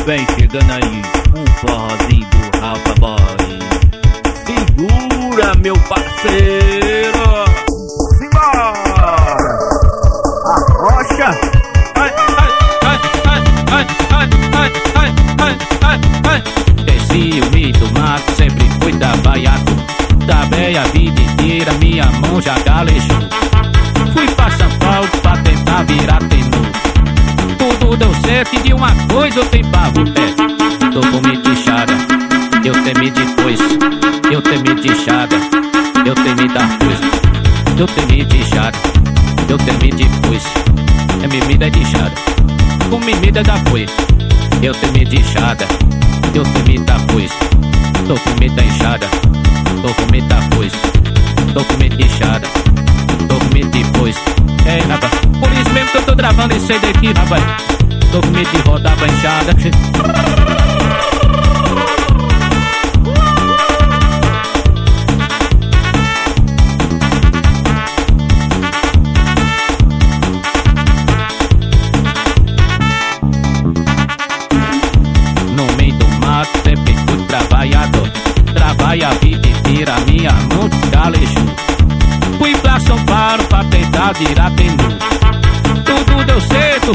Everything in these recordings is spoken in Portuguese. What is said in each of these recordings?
vem chegando aí um forrozinho do Rafa Boy. Segura, meu parceiro. Simbora! Arrocha! Desci o meio do mato, sempre fui trabalhado. Trabalhei a vida inteira, minha mão já galejou. Fui pra São Paulo pra tentar virar tenor. Tudo deu certo e de uma coisa eu tenho pavor. Tô com medo de chada, eu tenho medo de coisa. Eu tenho medo de chada, eu tenho medo da coisa. Eu tenho medo de chada, eu tenho medo de coisa. É mimida de chada, com mimida da coisa. Eu tenho medo de chada, eu tenho medo da coisa. Tô com medo da enxada, tô com medo da coisa. Tô com medo de chada, tô com medo de coisa. É, rapaz, por isso mesmo que eu tô gravando esse CD aqui, rapaz. Tô com medo de rodar pra enxada. No meio do mato sempre fui trabalhador. Trabalho a vida inteira, minha mão galejou. Fui pra São Paulo pra tentar virar tenor. Tudo deu certo,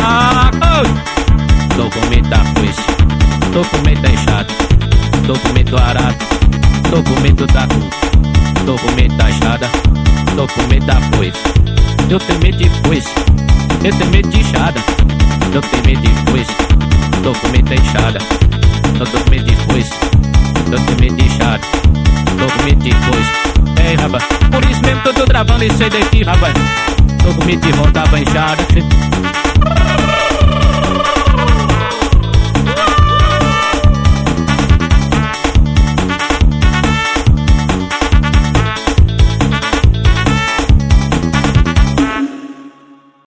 tô com medo da coisa. Tô com medo da enxada, tô com medo do arado. Tô com medo da cruz, tô com medo da enxada. Tô com medo da coisa. Eu tenho medo de coisa, eu tenho medo de enxada. Eu tenho medo de coisa, tô com medo da enxada. Eu tô com medo de coisa, eu tenho medo de enxada. Tô com medo de coisa. Ei, rapaz, por isso mesmo que eu tô gravando esse CD aqui, rapaz. Tô com medo de rodar pra enxada.